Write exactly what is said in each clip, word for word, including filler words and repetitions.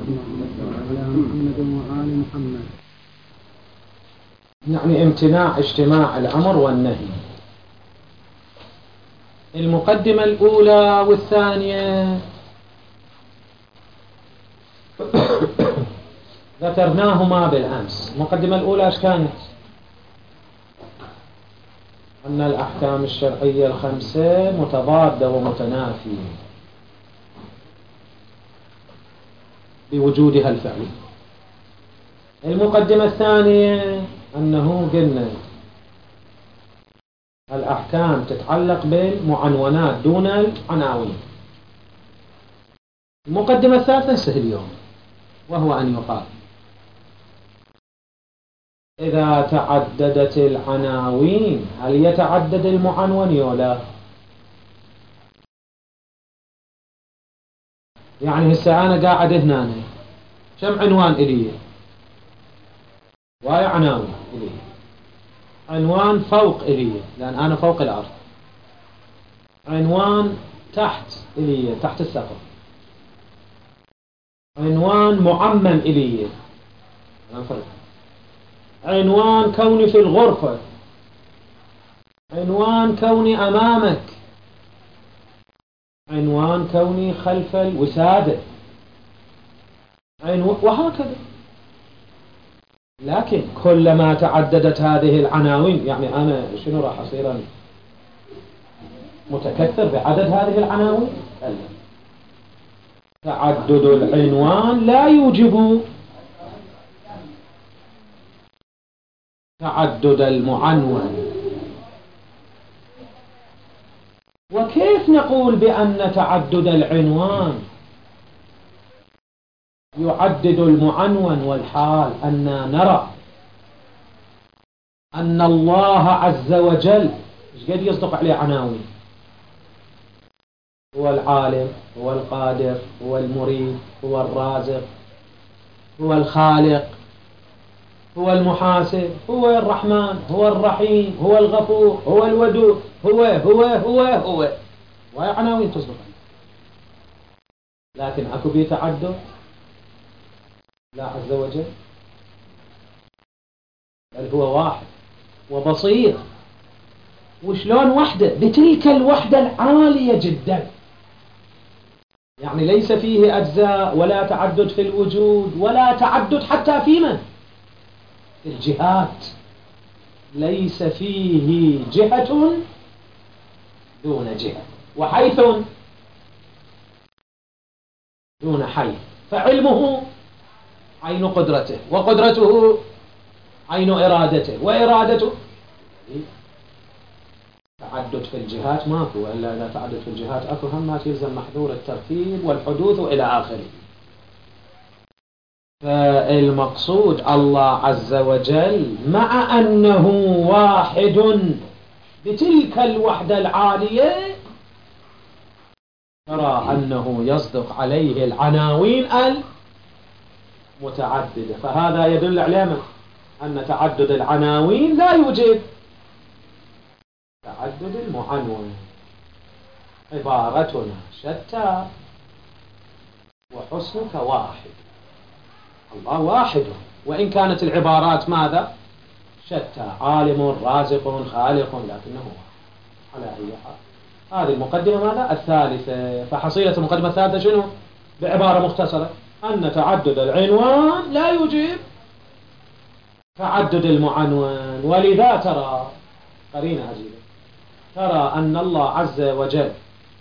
وعلى محمد وآل محمد. يعني امتناع اجتماع الأمر والنهي. المقدمة الأولى والثانية ذكرناهما بالأمس. المقدمة الأولى ايش كانت؟ أن الأحكام الشرعية الخمسة متضادة ومتنافية بوجودها الفعلي. المقدمة الثانية أنه قلنا الأحكام تتعلق بالمعنونات دون العناوين. المقدمة الثالثة نسه اليوم، وهو أن يقال إذا تعددت العناوين هل يتعدد المعنون ولا؟ يعني هسه أنا قاعد هنا كم عنوان إلي؟ واي عناوين إلي. عنوان فوق إلي لأن أنا فوق الأرض، عنوان تحت إلي تحت السقف، عنوان معمم إلي، عنوان كوني في الغرفة، عنوان كوني أمامك، عنوان كوني خلف الوسادة، عنوان وهكذا. لكن كلما تعددت هذه العناوين يعني أنا شنو راح أصير متكثر بعدد هذه العناوين؟ لا. تعدد العنوان لا يوجب تعدد المعنون. وكيف نقول بأن تعدد العنوان يعدد المعنون والحال أننا نرى أن الله عز وجل ايش قد يصدق عليه عناوين؟ هو العالم، هو القادر، هو المريد، هو الرازق، هو الخالق، هو المحاسب، هو الرحمن، هو الرحيم، هو الغفور، هو الودود، هو هو هو هو وهي عناوين تصدق عليه. لكن أكو بيه تعدد لا عز وجل، بل هو واحد وبصير. وشلون وحده؟ بتلك الوحدة العالية جدا، يعني ليس فيه أجزاء ولا تعدد في الوجود ولا تعدد حتى في من؟ في الجهات. ليس فيه جهة دون جهة وحيث دون حيث. فعلمه عين قدرته، وقدرته عين إرادته، وإرادته تعدد في الجهات ماكو، وإلا إذا تعدد في الجهات أكو هم ما تلزم محذور الترتيب والحدوث إلى آخره. فالمقصود الله عز وجل مع أنه واحد بتلك الوحدة العالية ترى أنه يصدق عليه العناوين المتعددة. فهذا يدل على أن تعدد العناوين لا يوجد تعدد المعنون. عبارتنا شتى وحسنك واحد. الله واحد وإن كانت العبارات ماذا؟ شتى، عالم رازق خالق، لكنه واحد على أي حال. هذه المقدمة ماذا؟ الثالثة. فحصيلة المقدمة الثالثة شنو؟ بعبارة مختصرة أن تعدد العنوان لا يوجب تعدد المعنون. ولذا ترى قرينة عجيبة، ترى أن الله عز وجل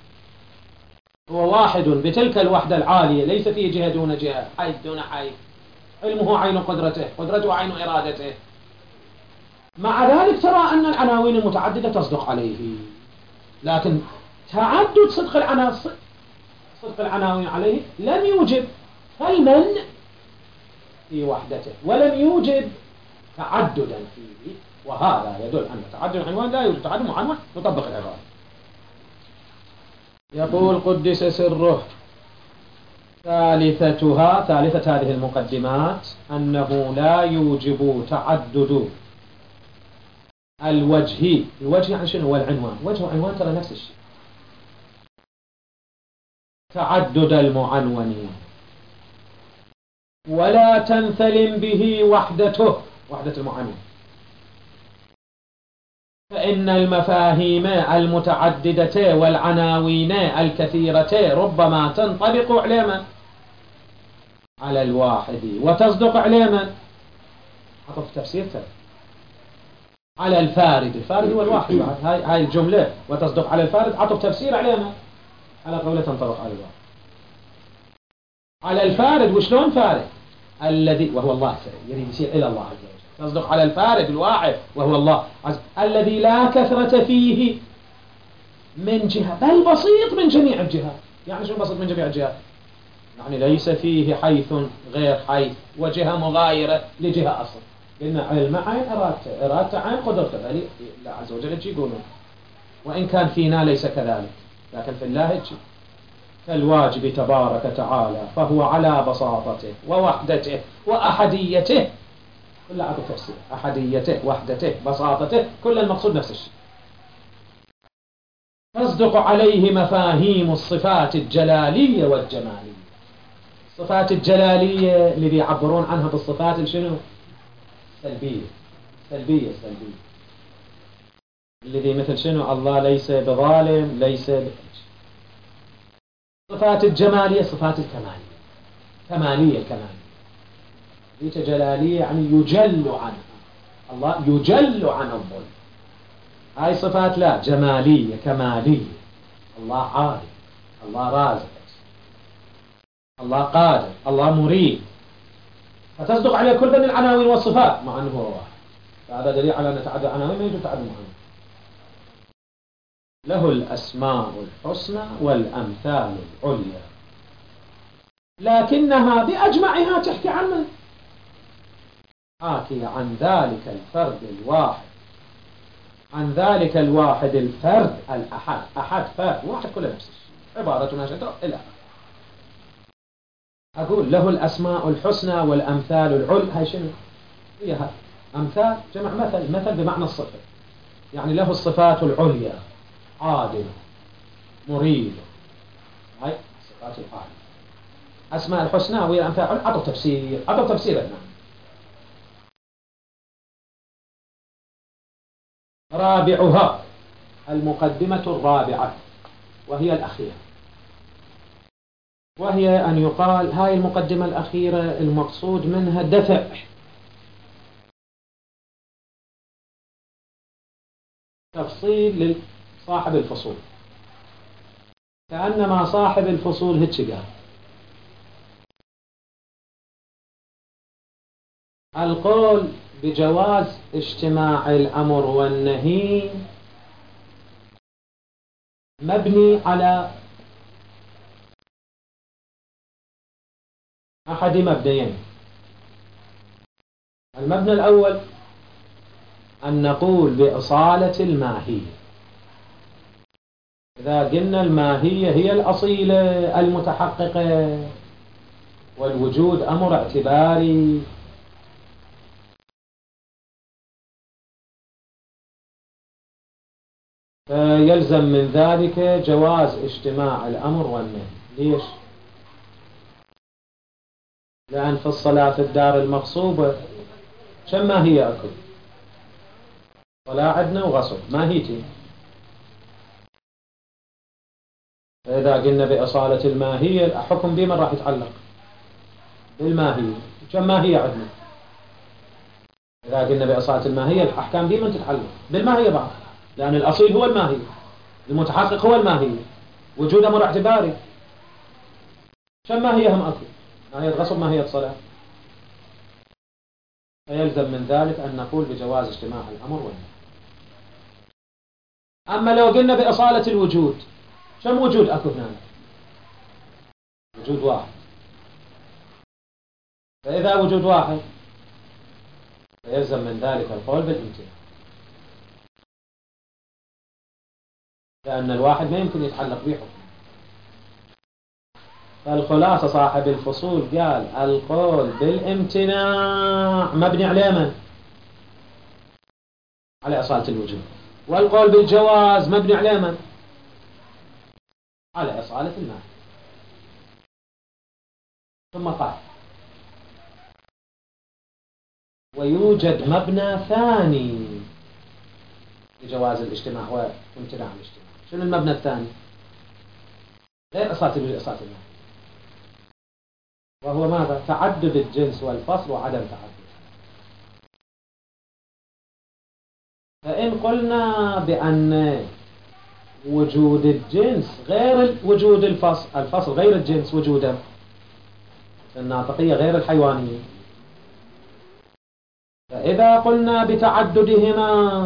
هو واحد بتلك الوحدة العالية، ليس فيه جهة دون جهة، حيث دون حيث، علمه عين قدرته، قدرته عين إرادته. مع ذلك ترى أن العناوين المتعددة تصدق عليه، لكن تعدد صدق العناصر صدق العناوين عليه لم يوجب فالمن في وحدته، ولم يوجب تعددا فيه. وهذا يدل أن تعدد العنوان لا يوجد تعدد معنون نطبق العبارة. يقول قدس سره ثالثتها، ثالثة هذه المقدمات أنه لا يوجب تعدد الوجه. الوجه يعني شنو؟ هو العنوان. وجه وعنوان ترى نفس الشيء. تعدد المعنونين ولا تنثلم به وحدته وحدة المعاني، فإن المفاهيم المتعددة والعناوين الكثيرة ربما تنطبق على من؟ على الواحد وتصدق على من؟ عطف تفسير تل. على الفارد، الفارد هو الواحد، هاي هاي الجملة وتصدق على الفارد عطف تفسير على من؟ على قولة تنطبق على الواحد. على الفارد، وشلون فارد؟ الذي وهو الله، يريد يصير إلى الله عز وجل، تصدق على الفارد الواحد وهو الله عز الذي لا كثرة فيه من جهة، بل بسيط من جميع الجهات. يعني شو بسيط من جميع الجهات؟ يعني ليس فيه حيث غير حيث وجهة مغايرة لجهة أصل. قلنا علم عين إرادته، إرادته عين قدرته، بل الله عز وجل يجي يقولون، وإن كان فينا ليس كذلك، لكن في الله يجي. كالواجب تبارك تعالى، فهو على بساطته ووحدته وأحديته، كل عطف تفسير، أحديته وحدته بساطته، كل المقصود نفس الشيء. تصدق عليه مفاهيم الصفات الجلالية والجمالية. الصفات الجلالية اللي بيعبرون عنها بالصفات الشنو؟ سلبية، سلبية سلبية، الذي مثل شنو؟ الله ليس بظالم، ليس ب... صفات الجمالية صفات الكمالية، كمالية الكمالية، ليس جلالية يعني يجل عنها، الله يجل عن الظلم. هاي صفات لا، جمالية كمالية، الله عالم، الله رازق، الله قادر، الله مريد، فتصدق عليه كل من العناوين والصفات مع أنه هو واحد. فهذا دليل على أن تعدد عناوين ما يجوز تعدد عناوين. له الأسماء الحسنى والأمثال العليا، لكنها بأجمعها تحكي عن من؟ حاكي عن ذلك الفرد الواحد، عن ذلك الواحد الفرد الأحد، أحد فرد واحد كله نفس الشيء، عبارة نشأت إلى أقول له الأسماء الحسنى والأمثال العليا. هاي شنو؟ هي هاي أمثال جمع مثل، مثل بمعنى الصفة، يعني له الصفات العليا، عادل، مريد، هاي الصفات العالية. أسماء الحسنى وهي الأمثال، عطوا تفسير، عطوا تفسير لنا. رابعها المقدمة الرابعة وهي الأخيرة، وهي أن يقال هاي المقدمة الأخيرة المقصود منها دفع تفصيل لصاحب الفصول، كأنما صاحب الفصول هيك قال: القول بجواز اجتماع الأمر والنهي مبني على أحد مبنيين. المبنى الأول أن نقول بأصالة الماهية. إذا قلنا الماهية هي الأصيلة المتحققة والوجود أمر اعتباري، فيلزم من ذلك جواز اجتماع الأمر والنهي. ليش؟ لأن في الصلاة في الدار المغصوبة كم ماهية أكو؟ صلاة عدنا وغصب، ماهيتي. فإذا قلنا بأصالة الماهية الحكم بمن راح يتعلق؟ بالماهية. كم ماهية عدنا؟ إذا قلنا بأصالة الماهية الأحكام بمن تتعلق؟ بالماهية بعض، لأن الأصيل هو الماهية، المتحقق هو الماهية، وجود أمر اعتباري. كم ماهية هم أكو؟ ماهية غصب، ماهية صلاة. فيلزم من ذلك أن نقول بجواز اجتماع الأمر والنهي. أما لو قلنا بأصالة الوجود، كم وجود أكو هنا؟ وجود واحد. فإذا وجود واحد فيلزم من ذلك القول بالامتناع، لأن الواحد ما يمكن يتعلق به حكم. فالخلاصة صاحب الفصول قال القول بالامتناع مبني على من؟ على أصالة الوجود. والقول بالجواز مبني على من؟ على أصالة الماء. ثم قال ويوجد مبنى ثاني لجواز الاجتماع وامتناع الاجتماع. شنو المبنى الثاني؟ غير إصالة الوجود إصالة الماهية، وهو ماذا؟ تعدد الجنس والفصل وعدم تعدد. فإن قلنا بأن وجود الجنس غير وجود الفصل، الفصل غير الجنس وجودا، الناطقية غير الحيوانية، فإذا قلنا بتعددهما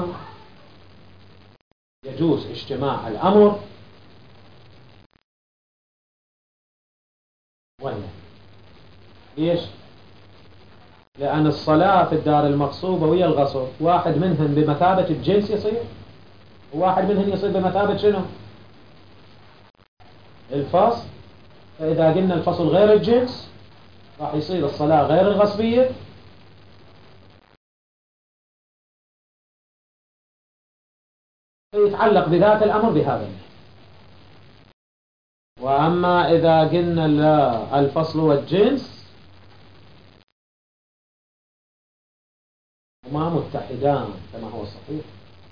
يجوز اجتماع الأمر والنهي. ليش؟ لأن الصلاة في الدار المغصوبة وهي الغصب واحد منهم بمثابة الجنس يصير، وواحد منهم يصير بمثابة شنو؟ الفصل. فإذا قلنا الفصل غير الجنس راح يصير الصلاة غير الغصبية، فيتعلق بذات الأمر بهذا النهي. وأما إذا قلنا لا، الفصل والجنس هما متحدان كما هو الصحيح،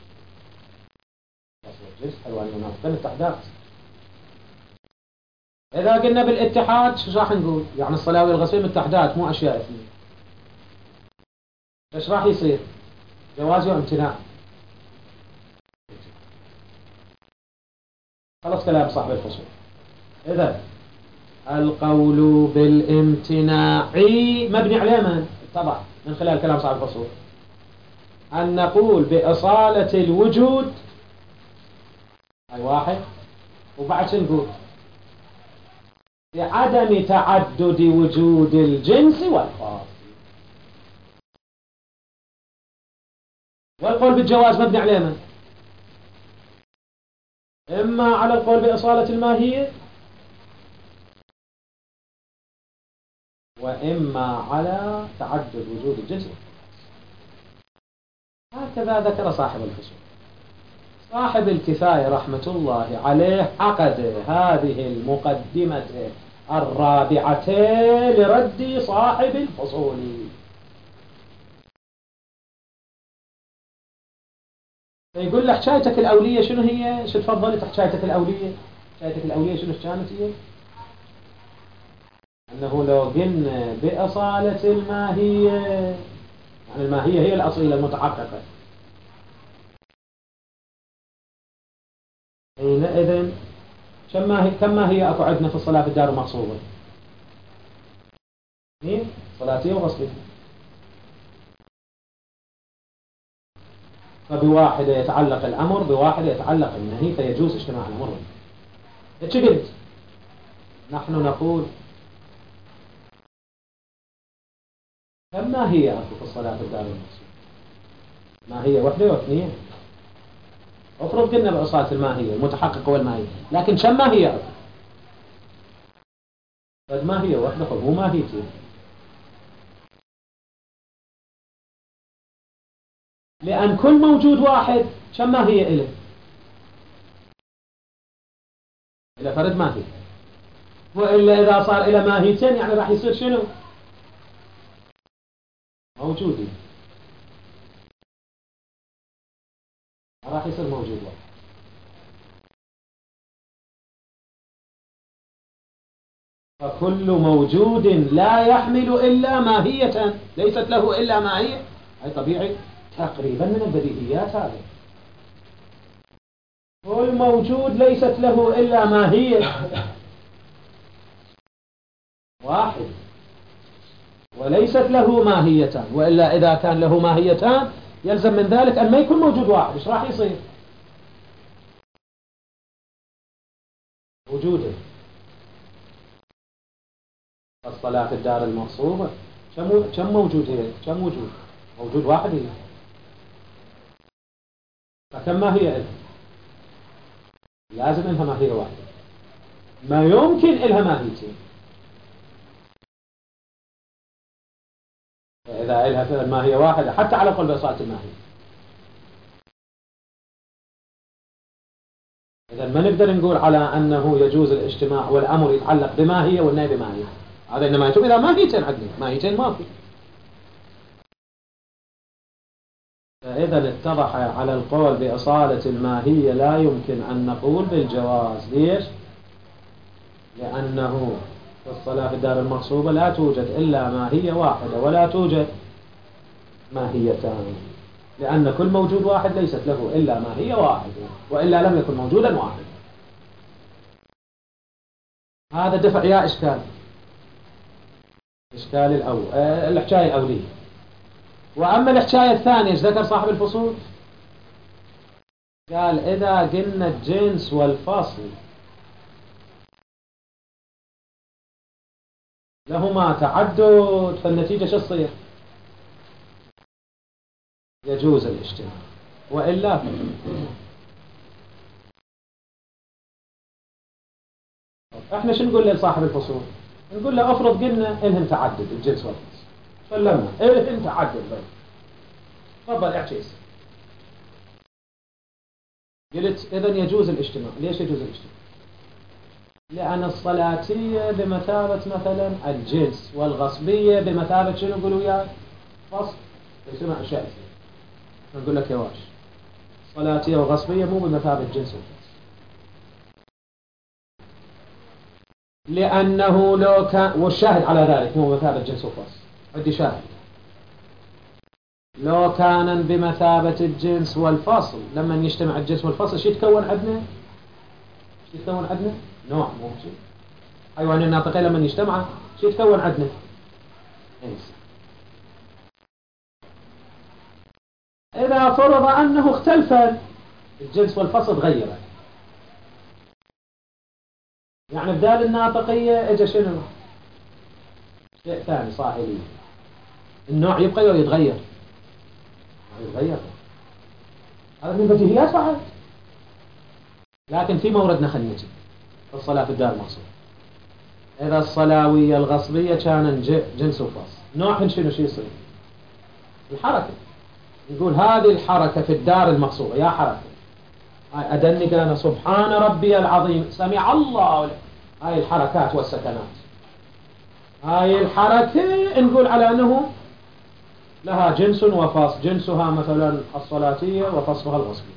الفصل والجنس حيواني وناطقين متحدات. إذا قلنا بالاتحاد شو راح نقول؟ يعني الصلاة والغصبية متحدات مو أشياء اثنين. ايش راح يصير؟ جواز وامتناع. خلص كلام صاحب الفصول. إذا القول بالامتناع مبني على من؟ طبعا من خلال كلام صاحب الفصول أن نقول بإصالة الوجود أي واحد، وبعد شو نقول؟ بعدم تعدد وجود الجنس والفاصل. والقول بالجواز مبني على من؟ إما على القول بإصالة الماهية، وإما على تعدد وجود الجنس. هكذا ذكر صاحب الفصول. صاحب الكفاية رحمة الله عليه عقد هذه المقدمة الرابعة لرد صاحب الفصول. يقول له حكايتك الأولية شنو هي؟ شو تفضلت حكايتك الأولية؟ حكايتك الأولية شنو كانت هي؟ أنه لو قلنا بأصالة الماهية، يعني الماهية هي الأصيلة المتحققة، حينئذ كم ما هي كم ما هي أكو عندنا في الصلاة في الدار المغصوبة؟ اثنين، صلاتية وغصبية. فبواحدة يتعلق الأمر، بواحدة يتعلق النهي، فيجوز اجتماع الأمر. ايش قلت؟ نحن نقول كم ما هي أكو في الصلاة في الدار المغصوبة؟ ما هي وحدة واثنين. افرض قلنا بأصالة الماهية المتحققة والماهية، لكن كم ما هي أكو؟ قد ما هي وحدة فمو ماهيتين. لأن كل موجود واحد كم ما هي إله؟ إلى فرد ماهي. وإلا إذا صار إلى ماهيتين يعني راح يصير شنو؟ موجودين، راح يصير موجود واحد. فكل موجود لا يحمل إلا ماهية ليست له إلا ماهية، أي طبيعي تقريبا من البديهيات هذا. كل موجود ليست له إلا ماهية واحد وليست له ماهيتان، وإلا إذا كان له ماهيتان يلزم من ذلك أن ما يكون موجود واحد. إيش راح يصير؟ وجوده الصلاة في الدار المغصوبة كم كم موجود هي؟ كم وجود؟ موجود واحد هي. فكم ما هي إلها؟ لازم إنها ماهية واحدة، ما يمكن إلها ماهيتين. فإذا إلها ماهية واحدة حتى على قول بإصالة الماهية، إذا ما نقدر نقول على أنه يجوز الاجتماع والأمر يتعلق بماهية والنهي بماهية. هذا إنما يتم إذا ماهيتين عندنا، ماهيتين ما في. فإذا اتضح على القول بأصالة الماهية لا يمكن أن نقول بالجواز. ليش؟ لأنه في الصلاة في الدار المغصوبة لا توجد إلا ماهية واحدة ولا توجد ماهيتان، لأن كل موجود واحد ليست له إلا ماهية واحدة، وإلا لم يكن موجودا واحدا. هذا دفع يا إشكال إشكال الأول أه الحكاية الأولية. وأما الحكاية الثانية ايش ذكر صاحب الفصول؟ قال إذا قلنا الجنس والفصل لهما تعدد فالنتيجة شو تصير؟ يجوز الاجتماع، وإلا احنا شو نقول لصاحب الفصول؟ نقول له افرض قلنا انهم تعدد الجنس والفصل، سلمنا انهم تعدد بس تفضل احكي. قلت اذا يجوز الاجتماع. ليش يجوز الاجتماع؟ لأن الصلاتية بمثابة مثلا الجنس، والغصبية بمثابة شنو نقول وياك؟ فصل. يسمى أشياء نقول لك يا واش صلاتية وغصبية مو بمثابة جنس وفصل، لأنه لو كان، والشاهد على ذلك مو بمثابة جنس وفصل، عندي شاهد. لو كان بمثابة الجنس والفصل لما يجتمع الجنس والفصل شو يتكون عندنا؟ شو يتكون عندنا؟ نوع مو شيء. حيوان الناطقين لما يجتمع شو يتكون عندنا؟ إنسان. إذا فرض أنه اختلف الجنس والفصل تغير، يعني بدال الناطقية اجى شنو؟ شيء ثاني صاحبي. النوع يبقى ويتغير يتغير هذا من بديهيات بعد. لكن في موردنا خلينا نجي الصلاة في الدار المغصوبة. إذا الصلاوية الغصبية كان جنس وفصل، نوعهن شنو شو يصير؟ الحركة. نقول هذه الحركة في الدار المغصوبة يا حركة، هاي أدني كان سبحان ربي العظيم سمع الله، هاي الحركات والسكنات، هاي الحركة نقول على أنه لها جنس وفصل، جنسها مثلا الصلاتية وفصلها الغصبي.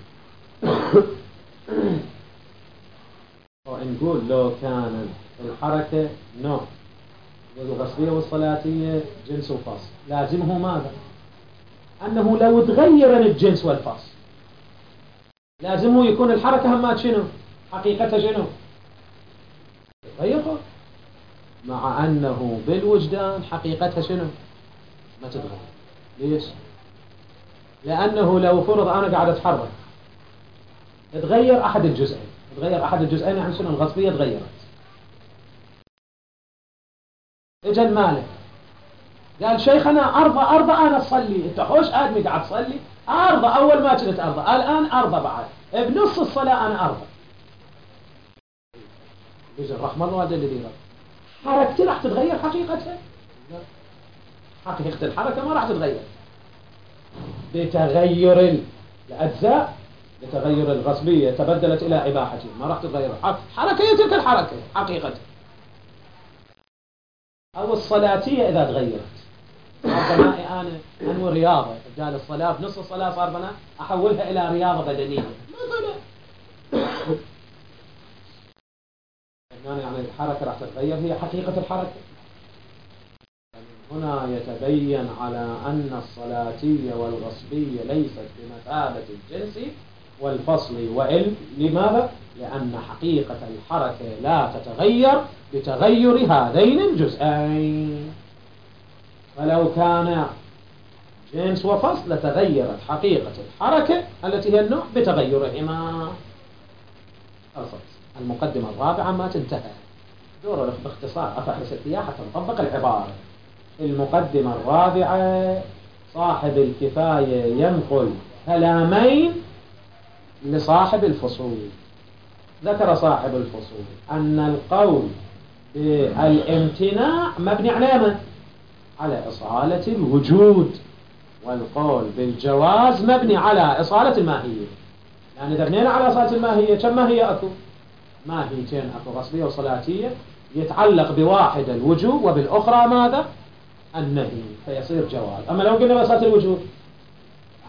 ونقول لو كان الحركة نوع والغصبية والصلاتية جنس وفصل، لازمه ماذا؟ أنه لو تغير الجنس والفصل لازمه يكون الحركة همات شنو؟ حقيقتها شنو؟ تغير، مع أنه بالوجدان حقيقتها شنو؟ ما تتغير. ليش؟ لأنه لو فرض أنا قاعد أتحرك تغير أحد الجزئين، تغير أحد الجزئين عن شنو؟ الغصبية تغيرت. إجا المالك قال شيخنا أرضى أرضى أنا أصلي، أنت خوش آدمي قاعد تصلي أرضى، أول ما كنت أرضى الآن أرضى بعد بنص الصلاة أنا أرضى. يجي الرحمة الله هذا اللي يرى حركتي راح تتغير حقيقتها؟ لا، حقيقة الحركة ما راح تتغير بتغير الأجزاء، بتغير الغصبية تبدلت إلى إباحتي، ما راح تتغير حركة تلك الحركة حقيقتها. أو الصلاتية إذا تغيرت ربما أنا أنوي رياضة، بدال الصلاة بنص الصلاة صار بنا أحولها إلى رياضة بدنية مثلا، يعني الحركة راح تتغير، هي حقيقة الحركة. هنا يتبين على أن الصلاتية والغصبية ليست بمثابة الجنس والفصل، وإن لماذا؟ لأن حقيقة الحركة لا تتغير بتغير هذين الجزئين. فلو كان جنس وفصل لتغيرت حقيقة الحركة التي هي النوع بتغيرهما. خلصت المقدمة الرابعة ما تنتهى، دور باختصار أفحص فيها حتى نطبق العبارة. المقدمة الرابعة صاحب الكفاية ينقل كلامين لصاحب الفصول. ذكر صاحب الفصول أن القول بالامتناع مبني على من؟ على إصالة الوجود، والقول بالجواز مبني على إصالة الماهية. يعني إذا بنينا على إصالة الماهية كم ماهية أكو؟ ماهيتين أكو، غصبية وصلاتية، يتعلق بواحدة الوجوب وبالأخرى ماذا؟ النهي، فيصير جواز. أما لو قلنا بإصالة الوجود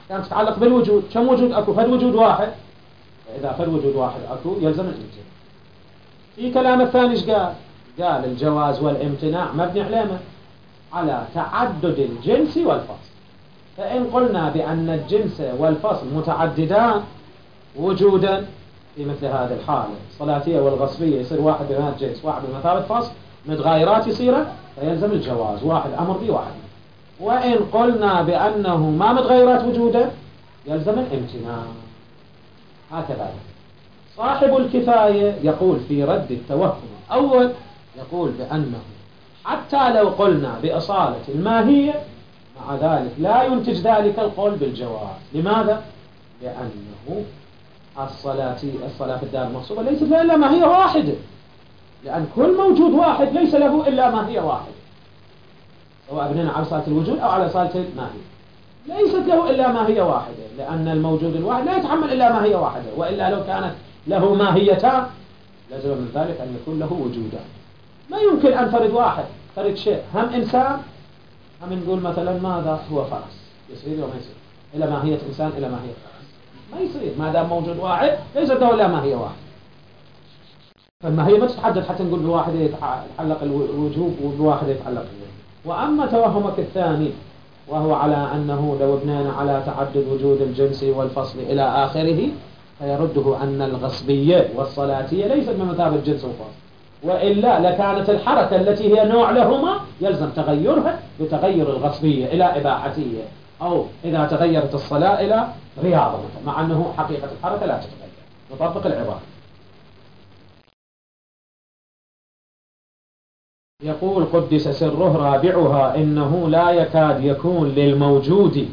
كانت تتعلق بالوجود. كم وجود أكو؟ فد وجود واحد. فإذا فد وجود واحد أكو يلزم الامتناع. في كلام الثاني إيش قال؟ قال الجواز والامتناع مبني على على تعدد الجنس والفصل. فإن قلنا بأن الجنس والفصل متعددان وجودا في مثل هذه الحالة الصلاتية والغصبية يصير واحد بمثابة جنس واحد بمثابة فصل، متغايرات يصير فيلزم الجواز، واحد أمر به واحد. وإن قلنا بأنه ما متغيرات وجودا يلزم الامتناع. هكذا صاحب الكفاية يقول في رد التوهم الأول، يقول بأنه حتى لو قلنا بأصالة الماهية مع ذلك لا ينتج ذلك القول بالجواز. لماذا؟ لأنه الصلاة الصلاة في الدار المغصوبة ليست لها إلا ماهية واحدة، لأن كل موجود واحد ليس له إلا ماهية واحدة، سواء بنينا على صلاة الوجود أو على صلاة الماهية، ليست له إلا ماهية واحدة، لأن الموجود الواحد لا يتحمل إلا ماهية واحدة، وإلا لو كانت له ماهيتان لازم من ذلك أن يكون له وجودان. ما يمكن أن فرد واحد فرد شيء هم إنسان هم نقول مثلا ماذا هو فرس، يصير وما يصير إلى ماهية إنسان إلى ماهية فرس، ما يصير ما دام موجود واحد ليس له إلا ماهية واحد. فالماهية ما تتحدد حتى نقول بواحد يتعلق الوجوب وبواحد يتعلق الوجوب. وأما توهمك الثاني وهو على أنه لو بنينا على تعدد وجود الجنس والفصل إلى آخره فيرده أن الغصبية والصلاتية ليست بمثابة جنس وفصل، وإلا لكانت الحركة التي هي نوع لهما يلزم تغيرها بتغير الغصبية إلى إباحتية، أو إذا تغيرت الصلاة إلى رياضة، مع أنه حقيقة الحركة لا تتغير. نطبق العبارة. يقول قدس سره رابعها إنه لا يكاد يكون للموجود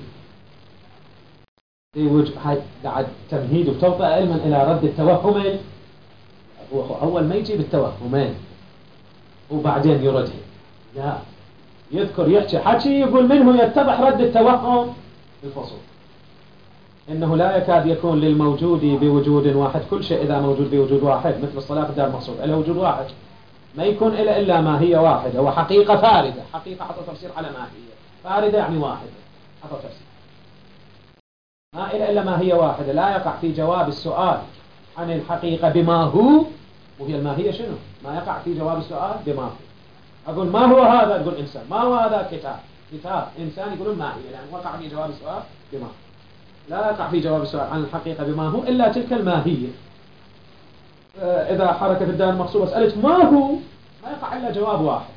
في وجه هاي بعد تمهيد وتوطئ علما إلى رد التوهمين. هو أول ما يجي بالتوهمين وبعدين يردها، لا يذكر يحكي حكي يقول منه يتضح رد التوهم الفصول. إنه لا يكاد يكون للموجود بوجود واحد، كل شيء إذا موجود بوجود واحد مثل الصلاة في الدار المغصوب إلى وجود واحد ما يكون إلا إلا ما هي واحدة، وحقيقة فاردة. حقيقة حط تفسير على ما هي فاردة يعني واحدة، حط تفسير ما إلا إلا ما هي واحدة. لا يقع في جواب السؤال عن الحقيقة بما هو، وهي الماهية شنو؟ ما يقع في جواب السؤال بما هو. أقول ما هو هذا؟ تقول إنسان. ما هو هذا؟ كتاب. كتاب إنسان يقولون ما هي، لأن وقع في جواب السؤال بما هو. لا يقع في جواب السؤال عن الحقيقة بما هو إلا تلك الماهية. إذا حركة الدار المغصوبة سألت ما هو ما يقع إلا جواب واحد.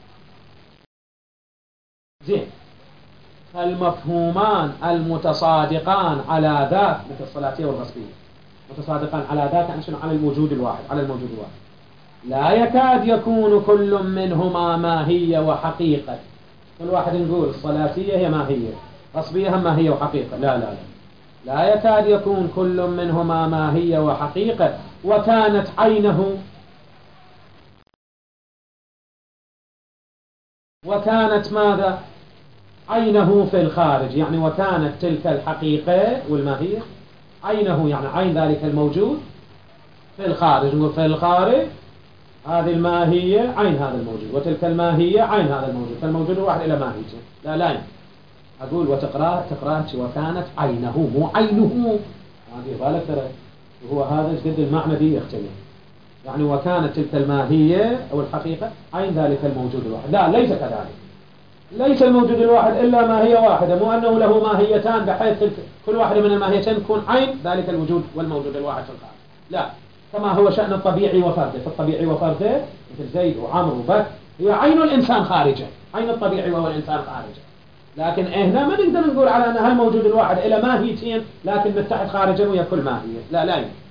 زين، فالمفهومان المتصادقان على ذات مثل الصلاتية والغصبية متصادقان على ذات يعني شنو؟ على الموجود الواحد، على الموجود الواحد. لا يكاد يكون كل منهما ماهية وحقيقة. كل واحد نقول الصلاتية هي ماهية، غصبية هم ماهية وحقيقة. لا لا لا لا يكاد يكون كل منهما ماهية وحقيقة، وكانت عينه وكانت ماذا؟ عينه في الخارج، يعني وكانت تلك الحقيقة والماهية عينه، يعني عين ذلك الموجود في الخارج. نقول في الخارج هذه الماهية عين هذا الموجود، وتلك الماهية عين هذا الموجود، فالموجود واحد إلى ماهيته. لا لا أقول وتقرأ تقرأ وكانت عينه مو عينه، هذه بالك ترى وهو هذا قد المعنى دي يختلف. يعني وكانت تلك الماهية أو الحقيقة عين ذلك الموجود الواحد. لا ليس كذلك، ليس الموجود الواحد إلا ماهية واحدة، مو أنه له ماهيتان بحيث كل واحدة من الماهيتين تكون عين ذلك الوجود والموجود الواحد في الخارج. لا، كما هو شأن الطبيعي وفرده. في الطبيعي وفرده مثل زيد وعمر وبكر هي عين الإنسان خارجة، عين الطبيعي وهو الإنسان خارجة. لكن هنا ما نقدر نقول على أن هالموجود الواحد إلى ماهيتين لكن متحد خارجا ويا كل ماهية. لا لا يمكن.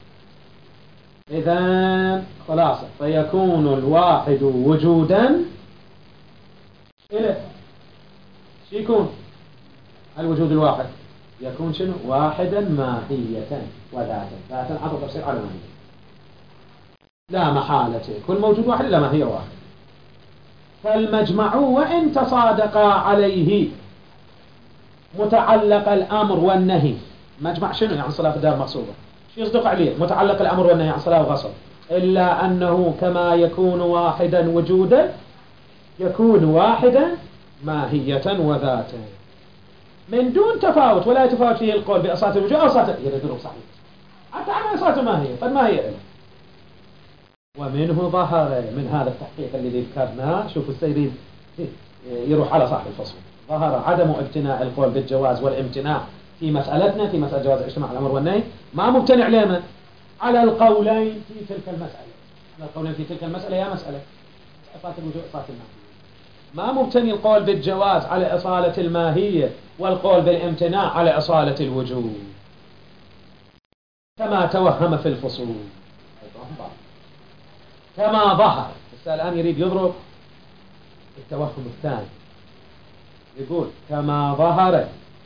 إذن خلاصة فيكون الواحد وجودا إلى شو يكون؟ الوجود الواحد يكون شنو؟ واحدا ماهية وذاتا. ذاتا عطوا تفسير على ماهية لا محالة، كل موجود واحد إلا ماهية واحد. فالمجمع وإن تصادقا عليه متعلق الأمر والنهي. مجمع شنو؟ يعني صلاة في الدار المغصوبة شو يصدق عليه؟ متعلق الأمر والنهي عن صلاة وغصب، إلا أنه كما يكون واحدا وجودا يكون واحدا ماهية وذاتا. من دون تفاوت ولا يتفاوت فيه القول بأصالة الوجود أو أصالة يردون صحيح حتى على أصالة ما هي قد ما هي علم. ومنه ظهر من هذا التحقيق الذي ذكرناه، شوفوا السيرين يروح على صاحب الفصل، ظهر عدم ابتناء القول بالجواز والامتناع في مسألتنا في مسألة جواز اجتماع الأمر والنهي، ما ممتنع لنا على القولين في تلك المسألة، على القولين في تلك المسألة يا مسألة أصالة الوجود أصالة الماهية، ما ممتنع القول بالجواز على أصالة الماهية والقول بالامتناع على أصالة الوجود كما توهم في الفصول، كما ظهر. الآن يريد يضرب التوهم الثاني، يقول كما ظهر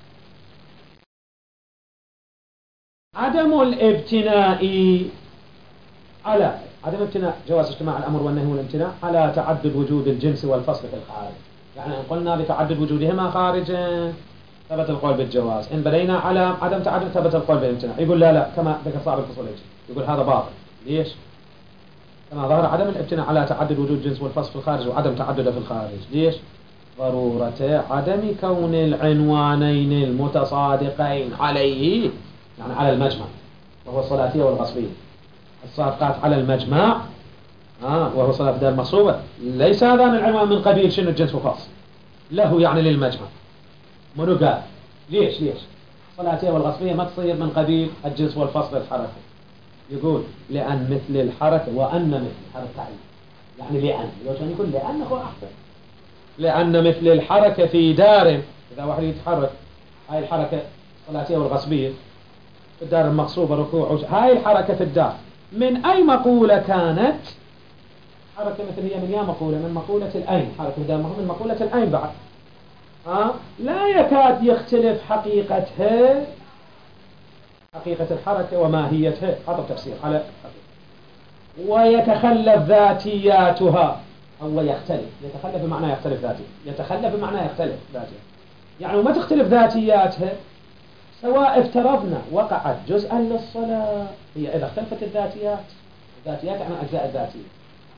عدم الابتناء على عدم ابتناء جواز اجتماع الأمر والنهي والامتناع على تعدد وجود الجنس والفصل في الخارج. يعني إن قلنا بتعدد وجودهما خارجا ثبت القول بالجواز، إن بنينا على عدم تعدد ثبت القول بالامتناع. يقول لا لا كما ذكر صاحب الفصول، يقول هذا باطل. ليش؟ كما ظهر عدم الابتناء على تعدد وجود الجنس والفصل في الخارج وعدم تعدده في الخارج. ليش؟ ضرورة عدم كون العنوانين المتصادقين عليه، يعني على المجمع وهو الصلاتية والغصبية، الصادقات على المجمع آه وهو صلاة دار المغصوبة، ليس هذان العنوان من قبيل شنو الجنس وفصل له، يعني للمجمع. منو قال؟ ليش ليش الصلاتية والغصبية ما تصير من قبيل الجنس والفصل الحركة؟ يقول لأن مثل الحركة وأن مثل حركة تعليم، يعني لأن يوجد يقول لأن هو أحسن، لأن مثل الحركة في دار، إذا واحد يتحرك هاي الحركة الصلاتية والغصبية في الدار المغصوبة ركوع، هاي الحركة في الدار من أي مقولة كانت؟ حركة مثل هي من يا مقولة، من مقولة الأين، حركة الدار من مقولة الأين بعد آه؟ لا يكاد يختلف حقيقتها حقيقة الحركة وماهيتها، هذا تفسير على حقيقة. ويتخلف ذاتياتها، هو يختلف، يتخلف بمعنى يختلف ذاتيا، يتخلف بمعنى يختلف ذاتيا، يعني وما تختلف ذاتياتها سواء افترضنا وقعت جزءا للصلاة، هي إذا اختلفت الذاتيات، الذاتيات يعني أجزاء الذاتية،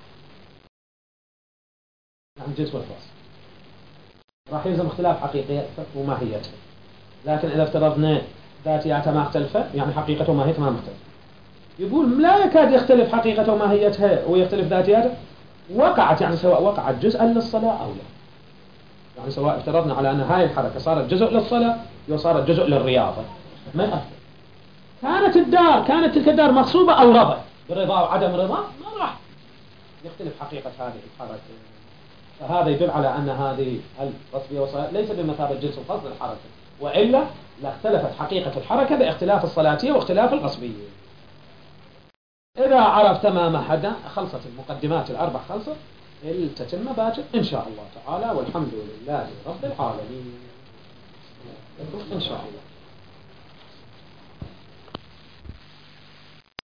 يعني الجنس والفصل راح يلزم اختلاف حقيقية وماهيتها. لكن إذا افترضنا ذاتياتها ما اختلفت، يعني حقيقته وماهيتها ما مختلفة، يقول لا يكاد يختلف حقيقته وماهيتها ويختلف ذاتياتها، وقعت يعني سواء وقعت جزءا للصلاة أو لا، يعني سواء افترضنا على أن هاي الحركة صارت جزء للصلاة أو صارت جزء للرياضة ما أفتر. كانت الدار كانت تلك الدار مغصوبة أو رضا، برضا وعدم رضا ما راح يختلف حقيقة هذه الحركة. فهذا يدل على أن هذه الغصبية والصلاة ليس بمثابة جنس وفصل الحركة، وإلا لاختلفت حقيقة الحركة باختلاف الصلاتية واختلاف الغصبية. إذا عرفت ما محدا خلصت المقدمات الأربع، خلصت التتمة باكر إن شاء الله تعالى، والحمد لله رب العالمين إن شاء الله.